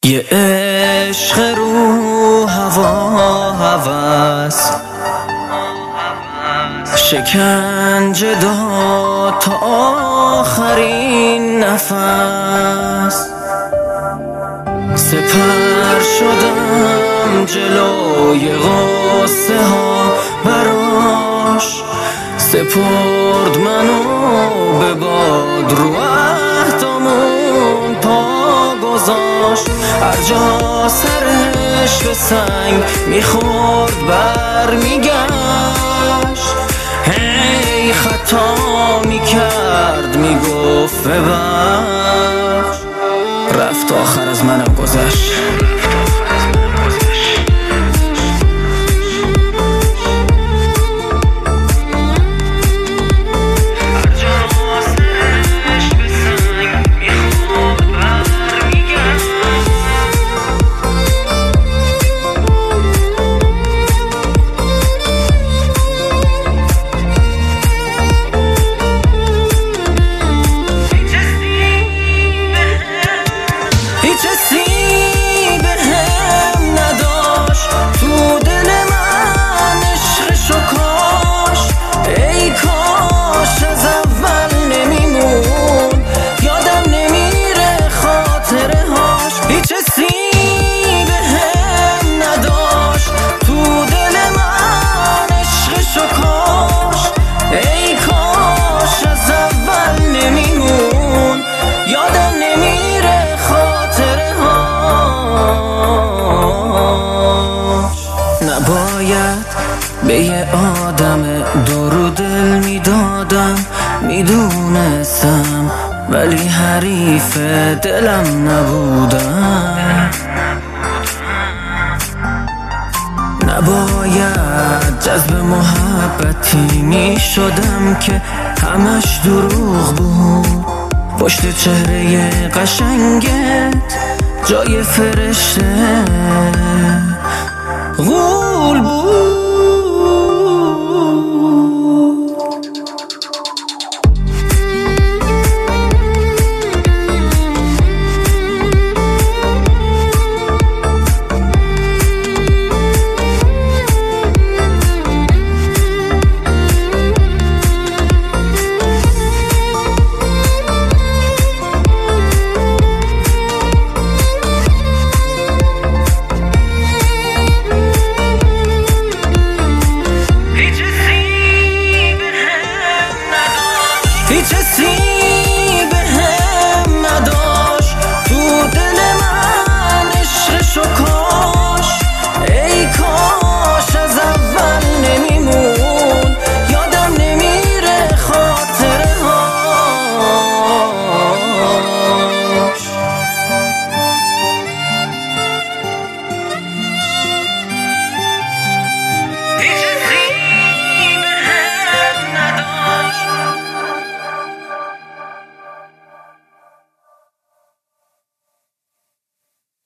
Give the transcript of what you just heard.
یه عشق رو هوا هوس شکنجه داد تا آخرین نفس، سپر شدم جلوی غصه ها براش، سپرد منو به باد رو عهدامون پا گذاشت. هر جا سرش به سنگ میخورد برمیگشت، هی خطا میکرد میگفت ببخش، رفت آخر از منم گذشت. نباید به یه آدم دور دل میدادم، میدونستم ولی حریف دلم نبودم. نباید جذب محبتی میشدم که همش دروغ بود، پشت چهره قشنگت جای فرشته غول بود.